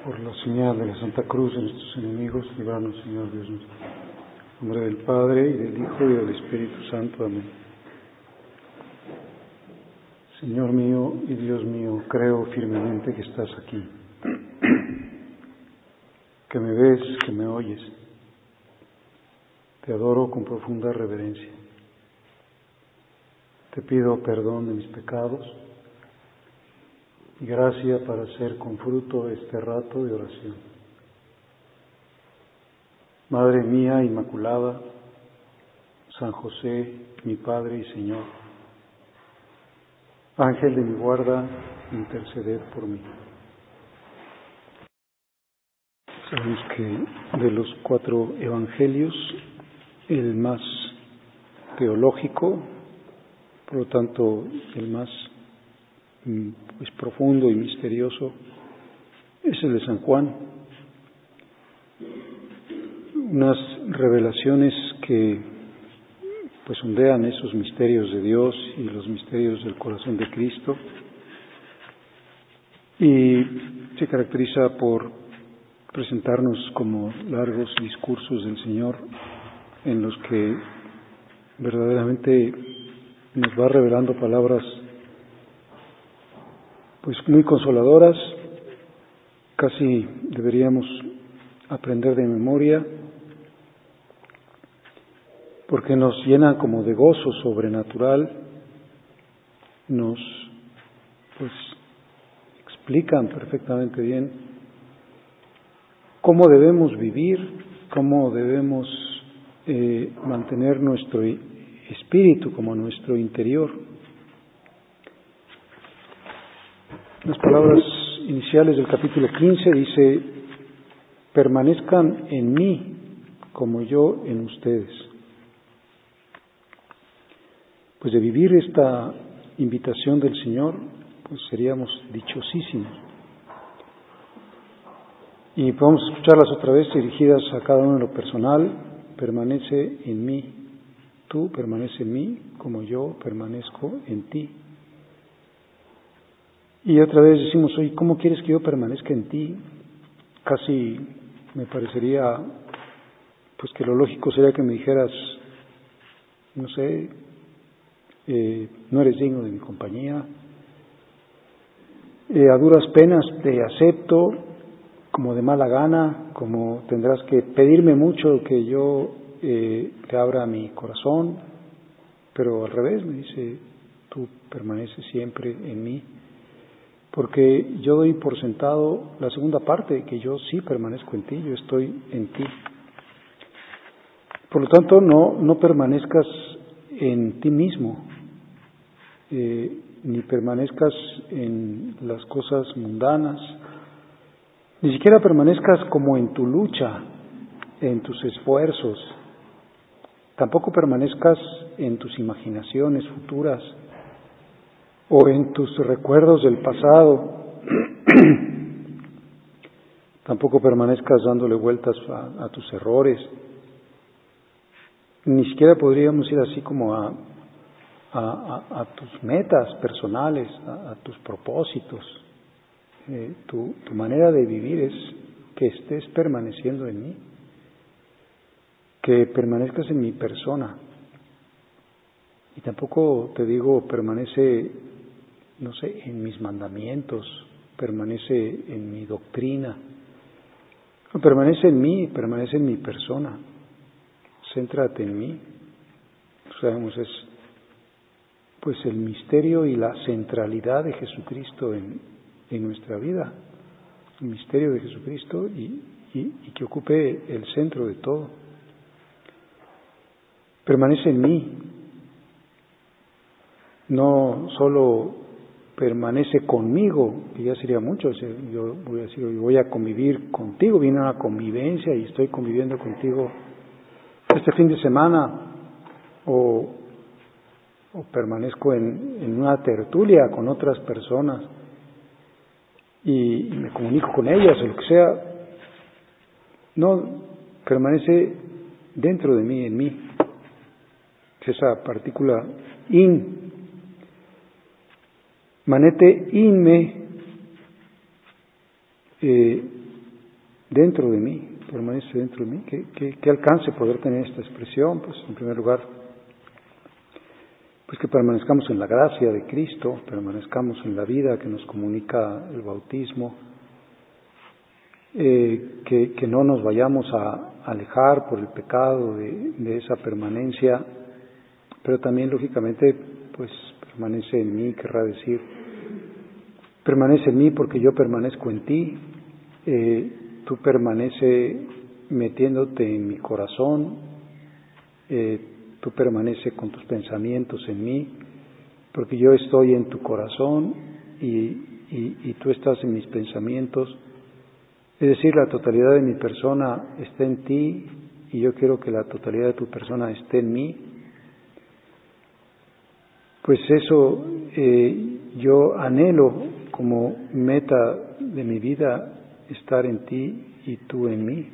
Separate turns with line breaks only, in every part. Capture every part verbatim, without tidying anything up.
Por la señal de la Santa Cruz de nuestros enemigos, líbranos, Señor Dios nuestro. En nombre del Padre, y del Hijo, y del Espíritu Santo. Amén. Señor mío y Dios mío, creo firmemente que estás aquí, que me ves, que me oyes. Te adoro con profunda reverencia. Te pido perdón de mis pecados y gracia para hacer con fruto este rato de oración. Madre mía Inmaculada, San José, mi Padre y Señor, Ángel de mi guarda, interceded por mí. Sabemos que de los cuatro evangelios, el más teológico, por lo tanto el más pues, profundo y misterioso, es el de San Juan. Unas revelaciones que pues ondean esos misterios de Dios y los misterios del corazón de Cristo, y se caracteriza por presentarnos como largos discursos del Señor en los que verdaderamente nos va revelando palabras pues muy consoladoras, casi deberíamos aprender de memoria, porque nos llenan como de gozo sobrenatural, nos pues explican perfectamente bien cómo debemos vivir, cómo debemos eh, mantener nuestro espíritu como nuestro interior. Las palabras iniciales del capítulo quince dice: permanezcan en mí como yo en ustedes. Pues de vivir esta invitación del Señor, pues seríamos dichosísimos. Y podemos escucharlas otra vez dirigidas a cada uno en lo personal: permanece en mí, tú permanece en mí como yo permanezco en ti. Y otra vez decimos: oye, ¿cómo quieres que yo permanezca en ti? Casi me parecería pues que lo lógico sería que me dijeras, no sé, eh, no eres digno de mi compañía, eh, a duras penas te acepto, como de mala gana, como tendrás que pedirme mucho que yo eh, te abra mi corazón, pero al revés me dice: tú permaneces siempre en mí, porque yo doy por sentado la segunda parte, que yo sí permanezco en ti, yo estoy en ti. Por lo tanto, no, no permanezcas en ti mismo, eh, ni permanezcas en las cosas mundanas, ni siquiera permanezcas como en tu lucha, en tus esfuerzos, tampoco permanezcas en tus imaginaciones futuras o en tus recuerdos del pasado, tampoco permanezcas dándole vueltas a, a tus errores, ni siquiera podríamos ir así como a, a, a, a tus metas personales, a, a tus propósitos. Eh, tu, tu manera de vivir es que estés permaneciendo en mí, que permanezcas en mi persona. Y tampoco te digo permanece, no sé, en mis mandamientos, permanece en mi doctrina, no, permanece en mí, permanece en mi persona, céntrate en mí. Sabemos, es pues el misterio y la centralidad de Jesucristo en, en nuestra vida, el misterio de Jesucristo y, y, y que ocupe el centro de todo. Permanece en mí, no solo permanece conmigo, que ya sería mucho. Yo voy a decir, yo voy a convivir contigo, viene una convivencia y estoy conviviendo contigo este fin de semana, o, o permanezco en, en una tertulia con otras personas y, y me comunico con ellas o lo que sea. No, permanece dentro de mí, en mí. Esa partícula in. Manete in me, eh, dentro de mí, permanece dentro de mí. ¿Qué, qué, qué alcance poder tener esta expresión? Pues en primer lugar, pues que permanezcamos en la gracia de Cristo, permanezcamos en la vida que nos comunica el bautismo, eh, que, que no nos vayamos a alejar por el pecado de, de esa permanencia, pero también lógicamente pues permanece en mí, querrá decir, permanece en mí porque yo permanezco en ti, eh, tú permanece metiéndote en mi corazón, eh, tú permanece con tus pensamientos en mí, porque yo estoy en tu corazón y, y, y tú estás en mis pensamientos. Es decir, la totalidad de mi persona está en ti y yo quiero que la totalidad de tu persona esté en mí. Pues eso eh, yo anhelo como meta de mi vida, estar en ti y tú en mí.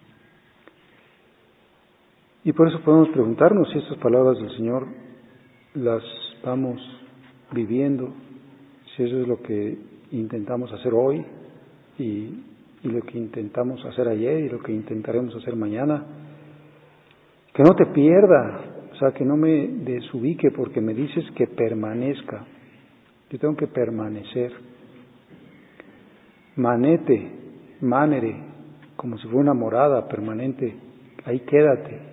Y por eso podemos preguntarnos si estas palabras del Señor las vamos viviendo, si eso es lo que intentamos hacer hoy y, y lo que intentamos hacer ayer y lo que intentaremos hacer mañana. Que no te pierda, o sea, que no me desubique porque me dices que permanezca. Yo tengo que permanecer. Manete, manere, como si fuera una morada permanente, ahí quédate.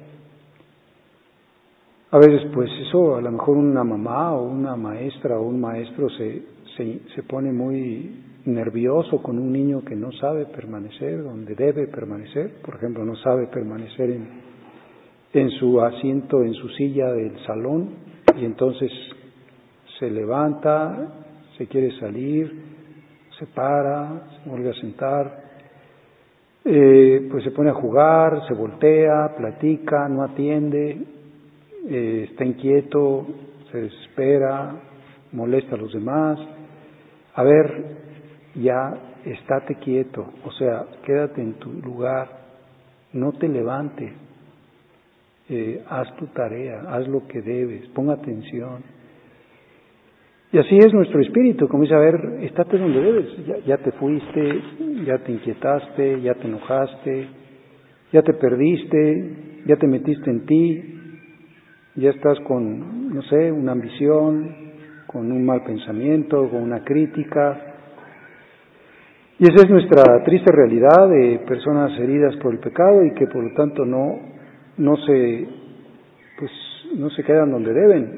A veces, pues eso, a lo mejor una mamá o una maestra o un maestro se, se, se pone muy nervioso con un niño que no sabe permanecer donde debe permanecer. Por ejemplo, no sabe permanecer en, en su asiento, en su silla del salón, y entonces se levanta, se quiere salir, se para, se vuelve a sentar, eh, pues se pone a jugar, se voltea, platica, no atiende. Eh, está inquieto, se desespera, molesta a los demás. A ver, ya estate quieto, o sea, quédate en tu lugar, no te levantes, eh, haz tu tarea, haz lo que debes, pon atención. Y así es nuestro espíritu, como dice, a ver, estate donde debes, ya, ya te fuiste, ya te inquietaste, ya te enojaste, ya te perdiste, ya te metiste en ti. Ya estás con, no sé, una ambición, con un mal pensamiento, con una crítica. Y esa es nuestra triste realidad de personas heridas por el pecado y que por lo tanto no, no se, pues, no se quedan donde deben.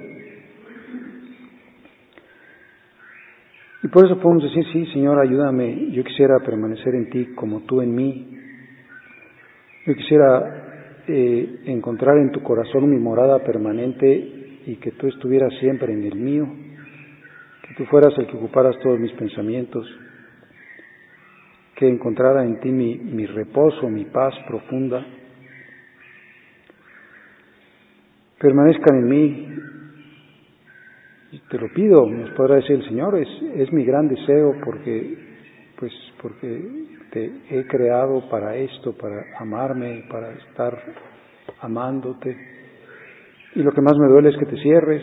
Y por eso podemos decir, sí, Señor, ayúdame, yo quisiera permanecer en ti como tú en mí. Yo quisiera Eh, encontrar en tu corazón mi morada permanente y que tú estuvieras siempre en el mío, que tú fueras el que ocuparas todos mis pensamientos, que encontrara en ti mi, mi reposo, mi paz profunda. Permanezcan en mí, y te lo pido, nos podrá decir el Señor, es, es mi gran deseo porque, pues, porque te he creado para esto, para amarme, para estar amándote, y lo que más me duele es que te cierres.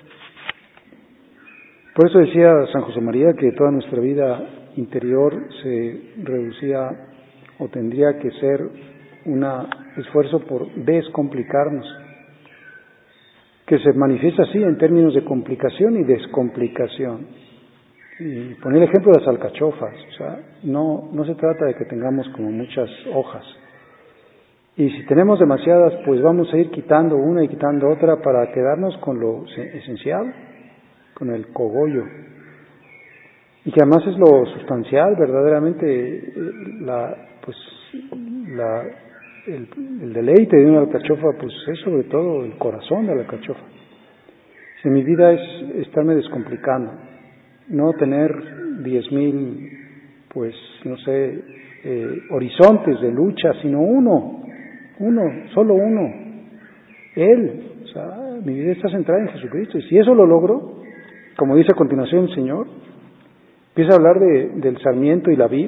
Por eso decía San José María que toda nuestra vida interior se reducía o tendría que ser un esfuerzo por descomplicarnos, que se manifiesta así en términos de complicación y descomplicación. Y poner el ejemplo de las alcachofas, o sea, no, no se trata de que tengamos como muchas hojas. Y si tenemos demasiadas, pues vamos a ir quitando una y quitando otra para quedarnos con lo esencial, con el cogollo. Y que además es lo sustancial, verdaderamente, la, pues, la, el, el deleite de una alcachofa, pues es sobre todo el corazón de la alcachofa. Si mi vida es estarme descomplicando, no tener diez mil, pues, no sé, eh, horizontes de lucha, sino uno, uno, solo uno, Él. O sea, mi vida está centrada en Jesucristo. Y si eso lo logro, como dice a continuación el Señor, empieza a hablar de, del sarmiento y la vid.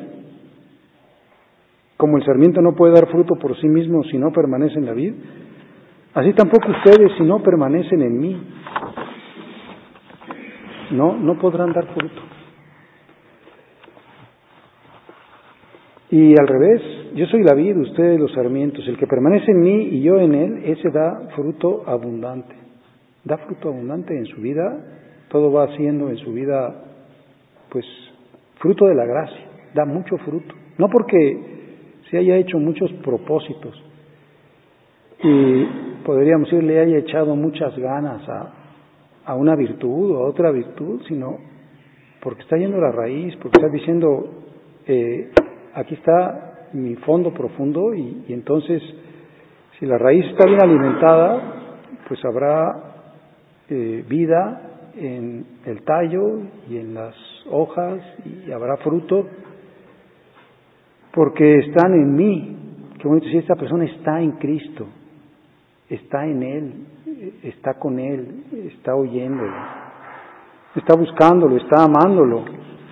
Como el sarmiento no puede dar fruto por sí mismo si no permanece en la vid, así tampoco ustedes si no permanecen en mí. No, no podrán dar fruto. Y al revés, yo soy la vid, ustedes los sarmientos. El que permanece en mí y yo en él, ese da fruto abundante. Da fruto abundante en su vida, todo va haciendo en su vida, pues, fruto de la gracia, da mucho fruto. No porque se haya hecho muchos propósitos y podríamos decir le haya echado muchas ganas a, a una virtud o a otra virtud, sino porque está yendo a la raíz, porque está diciendo, eh, aquí está mi fondo profundo y, y entonces, si la raíz está bien alimentada, pues habrá eh, vida en el tallo y en las hojas y habrá fruto, porque están en mí. Qué bonito, si esta persona está en Cristo, está en Él, está con Él, está oyéndolo, está buscándolo, está amándolo,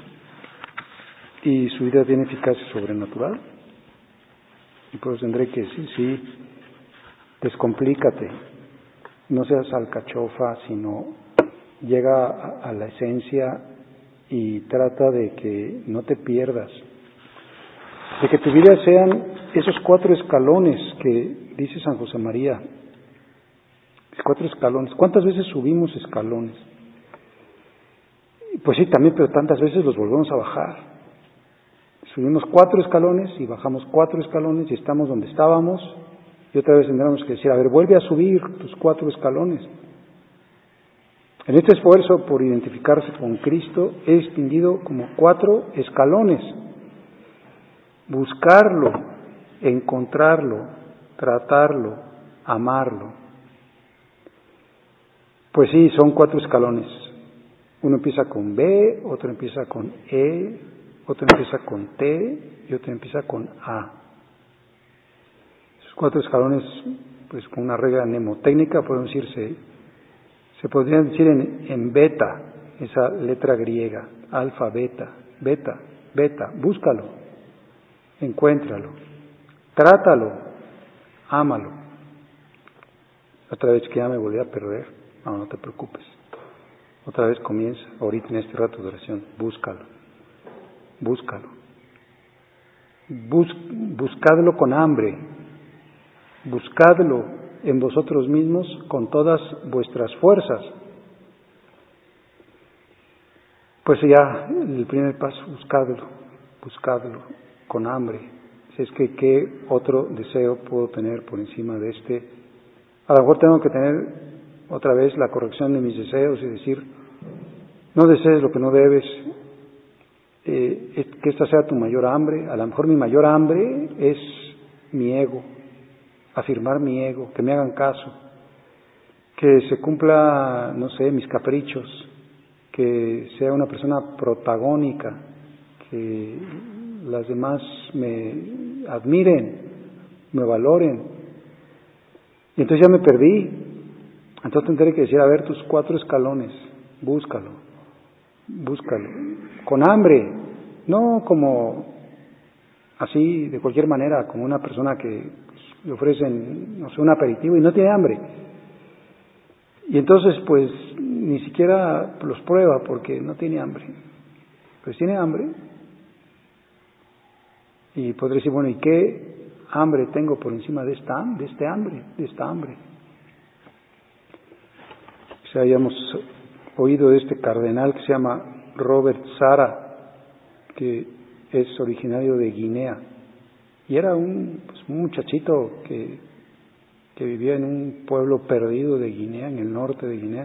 y su vida tiene eficacia sobrenatural. Y por eso tendré que decir, sí, descomplícate, no seas alcachofa, sino llega a, a la esencia y trata de que no te pierdas, de que tu vida sean esos cuatro escalones que dice San José María, cuatro escalones. ¿Cuántas veces subimos escalones? Pues sí, también, pero tantas veces los volvemos a bajar. Subimos cuatro escalones y bajamos cuatro escalones y estamos donde estábamos, y otra vez tendremos que decir, a ver, vuelve a subir tus cuatro escalones. En este esfuerzo por identificarse con Cristo he distinguido como cuatro escalones: buscarlo, encontrarlo, tratarlo, amarlo. Pues sí, son cuatro escalones. Uno empieza con B, otro empieza con E, otro empieza con T y otro empieza con A. Esos cuatro escalones, pues con una regla mnemotécnica, podemos decirse, se podrían decir en, en beta, esa letra griega, alfa, beta, beta, beta, búscalo, encuéntralo, trátalo, ámalo. Otra vez que ya me volví a perder, no, no te preocupes. Otra vez comienza, ahorita en este rato de oración, búscalo, búscalo. Bus, buscadlo con hambre, buscadlo en vosotros mismos con todas vuestras fuerzas. Pues ya, el primer paso, buscadlo, buscadlo con hambre. Si es que, ¿qué otro deseo puedo tener por encima de este? A lo mejor tengo que tener otra vez la corrección de mis deseos y decir, no desees lo que no debes, eh, que esta sea tu mayor hambre. A lo mejor mi mayor hambre es mi ego, afirmar mi ego, que me hagan caso, que se cumpla, no sé, mis caprichos, que sea una persona protagónica, que las demás me admiren, me valoren. Y entonces ya me perdí. Entonces tendré que decir, a ver, tus cuatro escalones, búscalo, búscalo, con hambre, no como así de cualquier manera, como una persona que pues, le ofrecen, no sé, un aperitivo y no tiene hambre. Y entonces pues ni siquiera los prueba porque no tiene hambre. Pues tiene hambre. Y podré decir, bueno, ¿y qué hambre tengo por encima de esta, de este hambre, de esta hambre? O sea, hayamos oído de este cardenal que se llama Robert Sara, que es originario de Guinea, y era un, pues, un muchachito que, que vivía en un pueblo perdido de Guinea, en el norte de Guinea,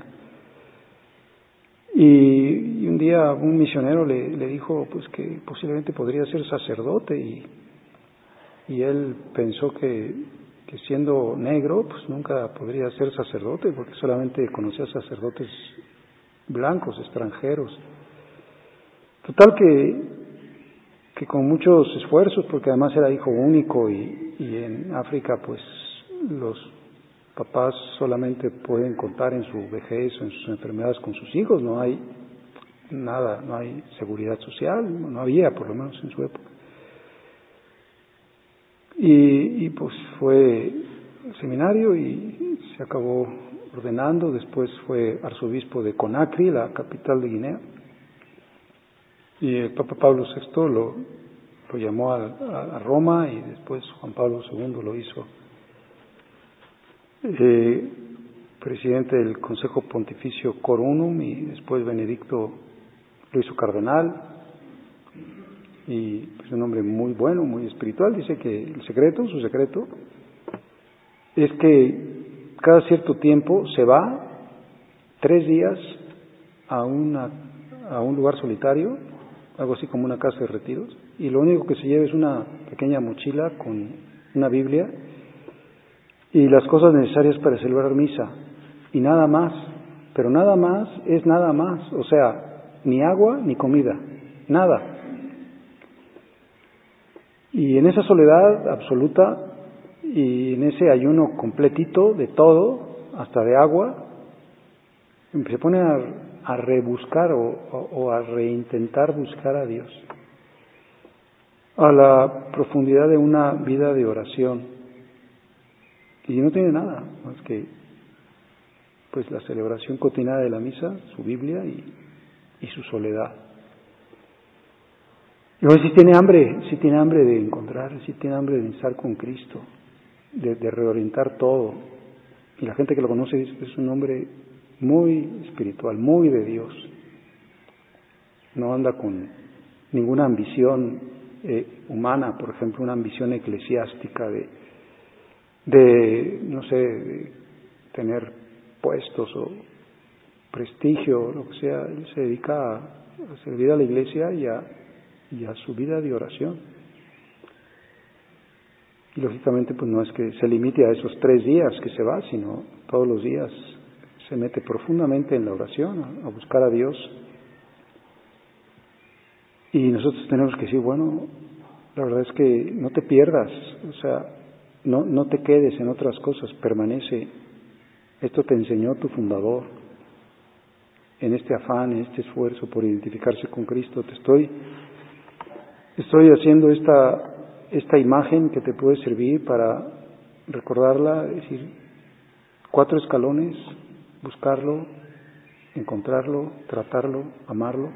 y, y un día un misionero le, le dijo pues que posiblemente podría ser sacerdote, y, y él pensó que que siendo negro, pues nunca podría ser sacerdote, porque solamente conocía sacerdotes blancos, extranjeros. Total que, que con muchos esfuerzos, porque además era hijo único y, y en África pues los papás solamente pueden contar en su vejez o en sus enfermedades con sus hijos, no hay nada, no hay seguridad social, no había por lo menos en su época. Y, y pues fue al seminario y se acabó ordenando. Después fue arzobispo de Conakry, la capital de Guinea, y el Papa Pablo sexto lo, lo llamó a, a Roma y después Juan Pablo segundo lo hizo eh, presidente del Consejo Pontificio Cor Unum, y después Benedicto lo hizo cardenal, y es un hombre muy bueno, muy espiritual. Dice que el secreto, su secreto, es que cada cierto tiempo se va tres días a, una, a un lugar solitario, algo así como una casa de retiros, y lo único que se lleva es una pequeña mochila con una Biblia y las cosas necesarias para celebrar misa, y nada más, pero nada más es nada más, o sea, ni agua ni comida, nada. Y en esa soledad absoluta y en ese ayuno completito de todo, hasta de agua, se pone a, a rebuscar o, o, o a reintentar buscar a Dios, a la profundidad de una vida de oración, y no tiene nada más que pues la celebración cotidiana de la misa, su Biblia y, y su soledad. Y hoy sí tiene hambre, sí tiene hambre de encontrar, sí tiene hambre de estar con Cristo, de, de reorientar todo. Y la gente que lo conoce dice que es un hombre muy espiritual, muy de Dios. No anda con ninguna ambición eh, humana, por ejemplo, una ambición eclesiástica de, de no sé, de tener puestos o prestigio, lo que sea. Él se dedica a, a servir a la iglesia y a, y a su vida de oración. Y lógicamente pues no es que se limite a esos tres días que se va, sino todos los días se mete profundamente en la oración, a, a buscar a Dios. Y nosotros tenemos que decir, bueno, la verdad es que no te pierdas, o sea, no, no te quedes en otras cosas, permanece. Esto te enseñó tu fundador, en este afán, en este esfuerzo por identificarse con Cristo. Te estoy, estoy haciendo esta, esta imagen que te puede servir para recordarla, es decir, cuatro escalones: buscarlo, encontrarlo, tratarlo, amarlo.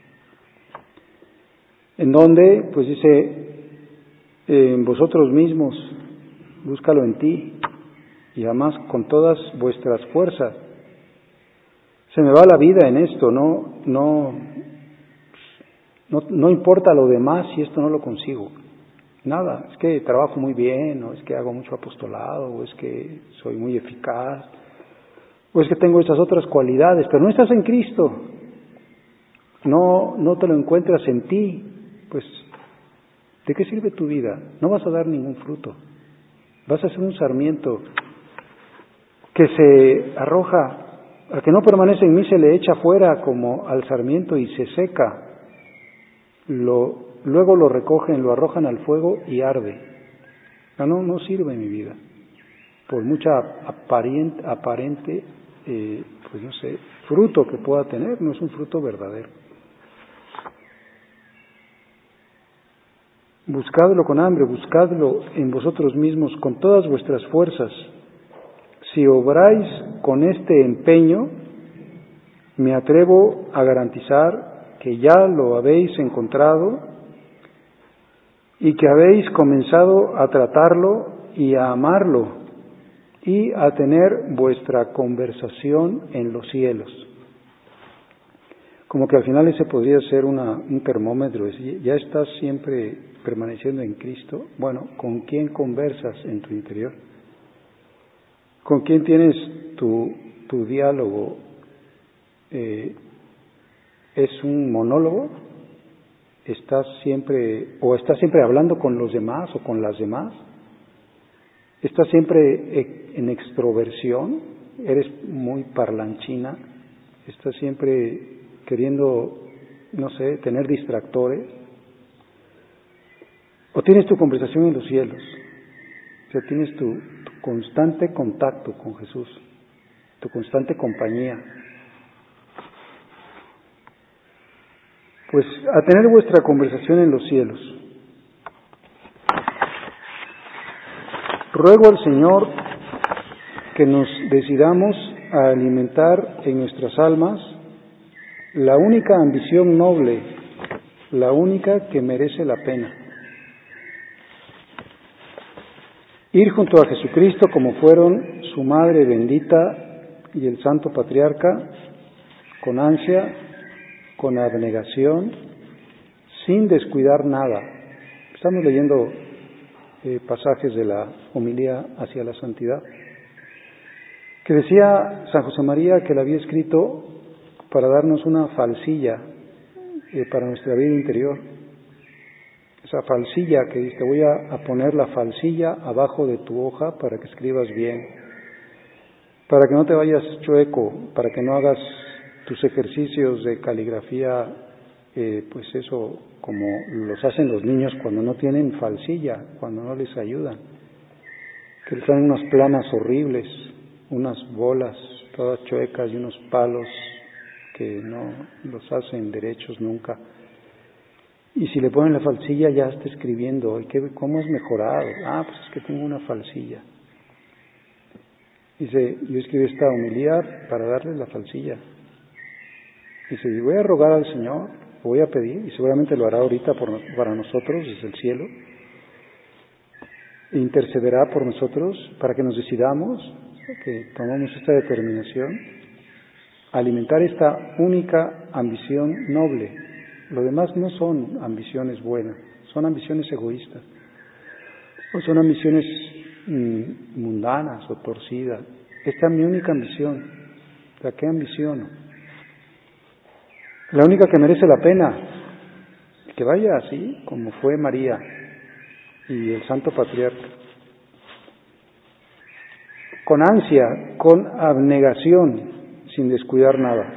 En donde, pues dice, en vosotros mismos, búscalo en ti, y además con todas vuestras fuerzas. Se me va la vida en esto, no, no, no, no importa lo demás si esto no lo consigo. Nada, es que trabajo muy bien, o es que hago mucho apostolado, o es que soy muy eficaz, o es que tengo estas otras cualidades, pero no estás en Cristo, no, no te lo encuentras en ti, pues, ¿de qué sirve tu vida? No vas a dar ningún fruto, vas a ser un sarmiento que se arroja. Al que no permanece en mí se le echa fuera como al sarmiento y se seca. Lo, luego lo recogen, lo arrojan al fuego y arde. No, no, no sirve mi vida. Por mucha aparente, aparente eh, pues no sé, fruto que pueda tener, no es un fruto verdadero. Buscadlo con hambre, buscadlo en vosotros mismos con todas vuestras fuerzas. Si obráis con este empeño, me atrevo a garantizar que ya lo habéis encontrado y que habéis comenzado a tratarlo y a amarlo y a tener vuestra conversación en los cielos. Como que al final ese podría ser una, un termómetro, es decir, ya estás siempre permaneciendo en Cristo. Bueno, ¿con quién conversas en tu interior? ¿Con quién tienes tu, tu diálogo? Eh, ¿Es un monólogo? ¿Estás siempre, o estás siempre hablando con los demás o con las demás? ¿Estás siempre en extroversión? ¿Eres muy parlanchina? ¿Estás siempre queriendo, no sé, tener distractores? ¿O tienes tu conversación en los cielos? O sea, tienes tu, tu constante contacto con Jesús, tu constante compañía. Pues a tener vuestra conversación en los cielos. Ruego al Señor que nos decidamos a alimentar en nuestras almas la única ambición noble, la única que merece la pena. Ir junto a Jesucristo como fueron su madre bendita y el santo patriarca, con ansia, con abnegación, sin descuidar nada. Estamos leyendo eh, pasajes de la homilía hacia la santidad, que decía San José María que la había escrito para darnos una falsilla eh, para nuestra vida interior. Esa falsilla que dice, voy a, a poner la falsilla abajo de tu hoja para que escribas bien, para que no te vayas chueco, para que no hagas tus ejercicios de caligrafía, eh, pues eso, como los hacen los niños cuando no tienen falsilla, cuando no les ayudan, que les dan unas planas horribles, unas bolas todas chuecas y unos palos que no los hacen derechos nunca. Y si le ponen la falsilla ya está escribiendo, ¿y qué, cómo es mejorado? Ah, pues es que tengo una falsilla. Dice, yo escribí esta homilía para darle la falsilla. Dice, y voy a rogar al Señor, voy a pedir, y seguramente lo hará ahorita por, para nosotros desde el cielo, e intercederá por nosotros para que nos decidamos, que tomamos esta determinación, a alimentar esta única ambición noble. Lo demás no son ambiciones buenas, son ambiciones egoístas, o son ambiciones mmm, mundanas o torcidas. Esta es mi única ambición. ¿La qué ambiciono? La única que merece la pena, que vaya así como fue María y el Santo Patriarca, con ansia, con abnegación, sin descuidar nada.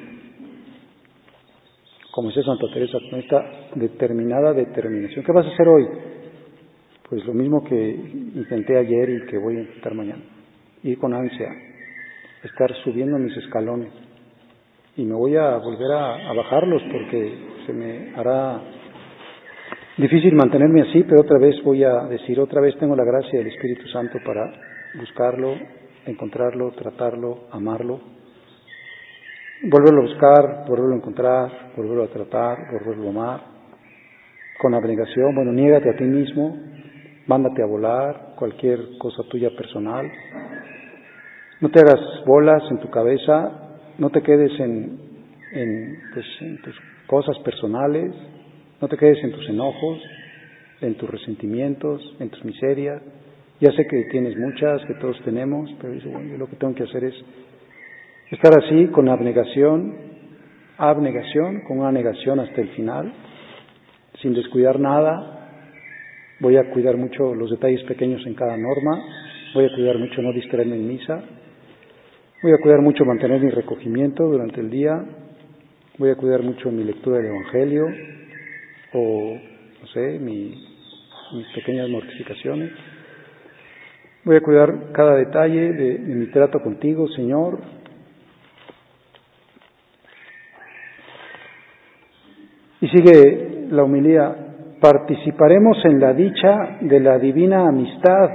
Como dice Santa Teresa, con esta determinada determinación. ¿Qué vas a hacer hoy? Pues lo mismo que intenté ayer y que voy a intentar mañana. Ir con ansia, estar subiendo mis escalones. Y me voy a volver a, a bajarlos porque se me hará difícil mantenerme así, pero otra vez voy a decir, otra vez tengo la gracia del Espíritu Santo para buscarlo, encontrarlo, tratarlo, amarlo. Volverlo a buscar, volverlo a encontrar, volverlo a tratar, volverlo a amar, con abnegación. Bueno, niégate a ti mismo, mándate a volar, cualquier cosa tuya personal. No te hagas bolas en tu cabeza, no te quedes en, en, pues, en tus cosas personales, no te quedes en tus enojos, en tus resentimientos, en tus miserias. Ya sé que tienes muchas, que todos tenemos, pero dice, bueno, yo lo que tengo que hacer es estar así, con abnegación, abnegación, con una negación hasta el final, sin descuidar nada. Voy a cuidar mucho los detalles pequeños en cada norma, voy a cuidar mucho no distraerme en misa, voy a cuidar mucho mantener mi recogimiento durante el día, voy a cuidar mucho mi lectura del Evangelio, o, no sé, mi, mis pequeñas mortificaciones. Voy a cuidar cada detalle de, de mi trato contigo, Señor. Y sigue la homilía, participaremos en la dicha de la divina amistad,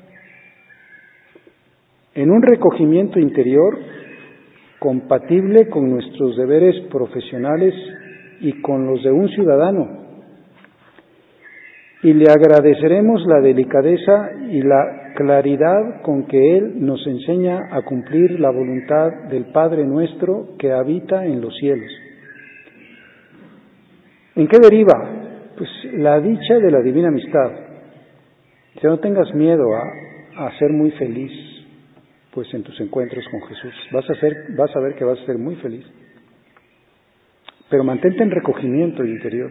en un recogimiento interior compatible con nuestros deberes profesionales y con los de un ciudadano, y le agradeceremos la delicadeza y la claridad con que Él nos enseña a cumplir la voluntad del Padre nuestro que habita en los cielos. ¿En qué deriva? Pues la dicha de la divina amistad. Que no tengas miedo a, a ser muy feliz, pues en tus encuentros con Jesús. Vas a ser, vas a ver que vas a ser muy feliz. Pero mantente en recogimiento interior.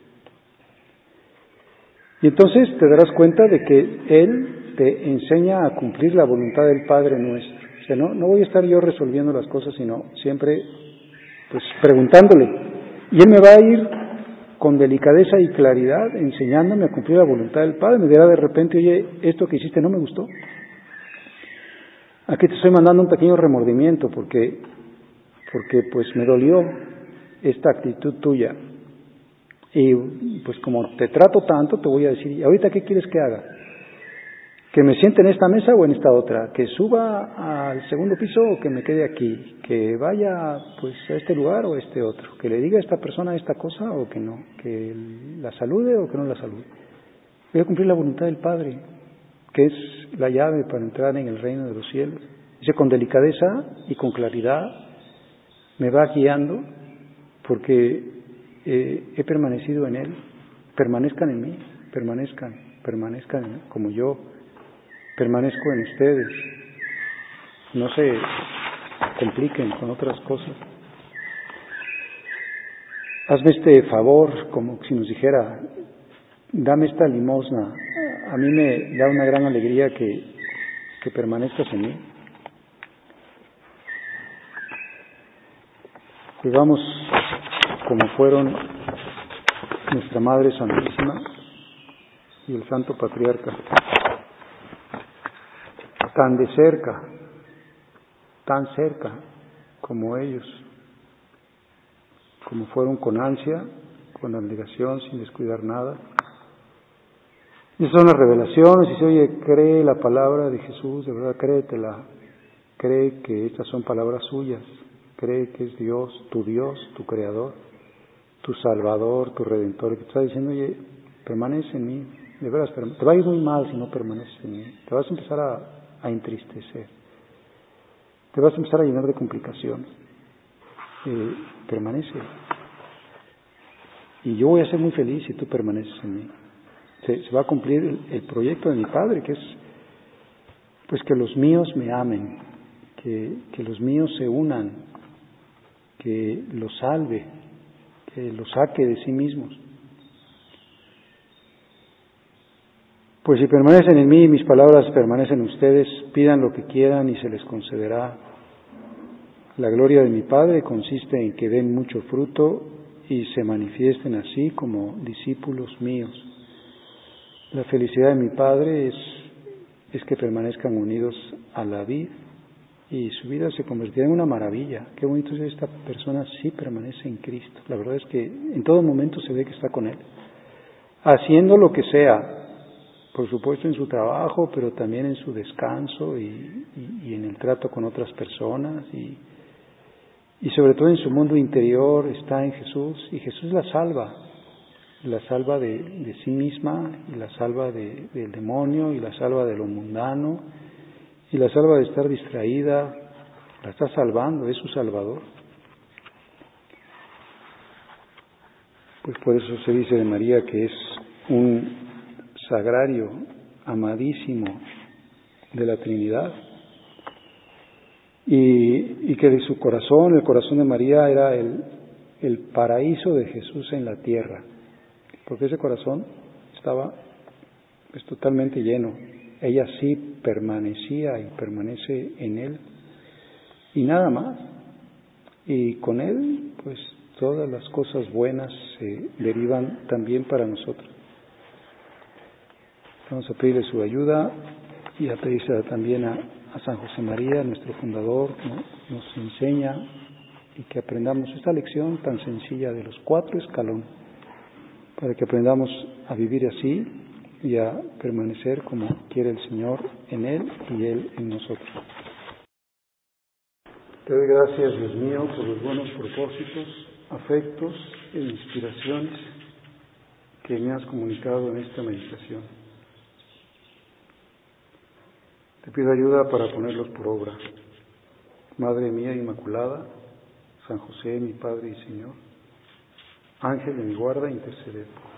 Y entonces te darás cuenta de que Él te enseña a cumplir la voluntad del Padre nuestro. O sea, no, no voy a estar yo resolviendo las cosas, sino siempre pues preguntándole. Y Él me va a ir con delicadeza y claridad enseñándome a cumplir la voluntad del Padre. Me dirá de repente, oye, esto que hiciste no me gustó. Aquí te estoy mandando un pequeño remordimiento porque, porque pues me dolió esta actitud tuya. Y pues como te trato tanto, te voy a decir, ¿y ahorita qué quieres que haga? ¿Que me siente en esta mesa o en esta otra? ¿Que suba al segundo piso o que me quede aquí? ¿Que vaya pues a este lugar o a este otro? ¿Que le diga a esta persona esta cosa o que no? ¿Que la salude o que no la salude? Voy a cumplir la voluntad del Padre. que es la llave para entrar en el reino de los cielos. Dice, con delicadeza y con claridad me va guiando porque eh, he permanecido en Él. Permanezcan en mí, permanezcan, permanezcan en mí, como yo permanezco en ustedes. No se compliquen con otras cosas. Hazme este favor, como si nos dijera, dame esta limosna. A mí me da una gran alegría que, que permanezcas en mí. Vivamos como fueron nuestra Madre Santísima y el Santo Patriarca, tan de cerca, tan cerca como ellos, como fueron con ansia, con abnegación, sin descuidar nada. Y esas son las revelaciones. Y dice, oye, cree la palabra de Jesús, de verdad, créetela. Cree que estas son palabras suyas. Cree que es Dios, tu Dios, tu Creador, tu Salvador, tu Redentor, que te está diciendo, oye, permanece en mí. De veras, te va a ir muy mal si no permaneces en mí. Te vas a empezar a, a entristecer. Te vas a empezar a llenar de complicaciones. Eh, permanece. Y yo voy a ser muy feliz si tú permaneces en mí. Se, se va a cumplir el, el proyecto de mi Padre, que es pues que los míos me amen, que, que los míos se unan, que los salve, que los saque de sí mismos. Pues si permanecen en mí y mis palabras permanecen en ustedes, pidan lo que quieran y se les concederá. La gloria de mi Padre consiste en que den mucho fruto y se manifiesten así como discípulos míos. La felicidad de mi Padre es, es que permanezcan unidos a la vid y su vida se convertirá en una maravilla. Qué bonito es esta persona, sí permanece en Cristo. La verdad es que en todo momento se ve que está con Él, haciendo lo que sea, por supuesto en su trabajo, pero también en su descanso y, y, y en el trato con otras personas y, y sobre todo en su mundo interior está en Jesús y Jesús la salva, la salva de, de sí misma y la salva de, del demonio y la salva de lo mundano y la salva de estar distraída, la está salvando, es su Salvador. Pues por eso se dice de María que es un sagrario amadísimo de la Trinidad y, y que de su corazón, el corazón de María era el, el paraíso de Jesús en la tierra, porque ese corazón estaba pues, totalmente lleno. Ella sí permanecía y permanece en Él y nada más, y con Él pues todas las cosas buenas se derivan también para nosotros. Vamos a pedirle su ayuda y a pedírsela también a, a San José María, nuestro fundador, ¿no? Nos enseña y que aprendamos esta lección tan sencilla de los cuatro escalones, para que aprendamos a vivir así y a permanecer como quiere el Señor en Él y Él en nosotros. Te doy gracias, Dios mío, por los buenos propósitos, afectos e inspiraciones que me has comunicado en esta meditación. Te pido ayuda para ponerlos por obra. Madre mía Inmaculada, San José, mi Padre y Señor, Ángel de mi guarda, interceded.